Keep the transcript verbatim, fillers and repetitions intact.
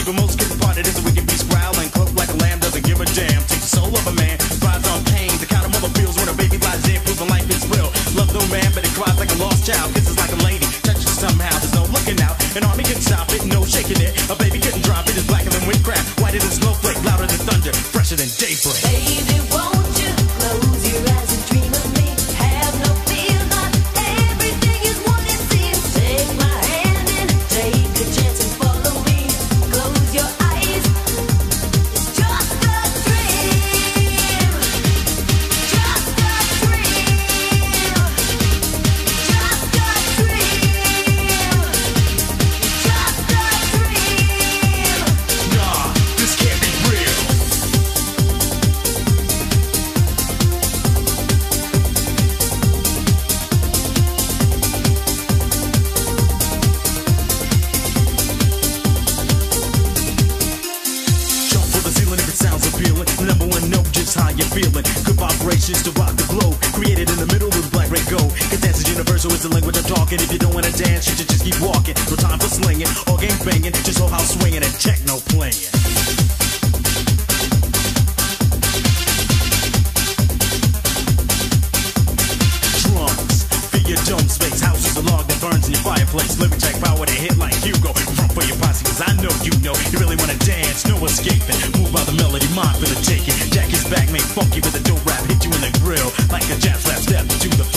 But most get parted as a wicked beast growling, cloaked like a lamb, doesn't give a damn. Takes the soul of a man, thrives on pain. The kind of mother feels when a baby lies in, proving life is real. Love no man, but it cries like a lost child. Kisses like a lady, touches somehow, there's no looking out. An army couldn't stop it, no shaking it. A baby couldn't drop it, it's blacker than witchcraft, whiter than snowflake, louder than thunder, fresher than daybreak. Baby, won't you close your eyes and dream of me? Have no fear, not everything is what it seems. Take my hand and take a chance and follow me. Close your eyes, it's just a dream. Just a dream. Just a dream. Just a dream. Nah, this can't be real. Jump for the ceiling if it sounds appealing. Number one, know just how you're feeling. Good vibrations to rock the globe. Created in the middle with black, red, gold. Cause dance is universal, it's the language I'm talking. If you don't wanna dance, you should just keep walking. No time for slinging or game banging. Just whole house swinging and techno playing. Drums, fill your dome space. House is a log that burns in your fireplace. Living tech power to hit like Hugo. Front for your posse, cause I know you know. You really wanna dance, no escaping. Move by the melody, mind for the taking. Jack is back, made funky with a dope rap. Hit you in the grill like a jazz rap step to the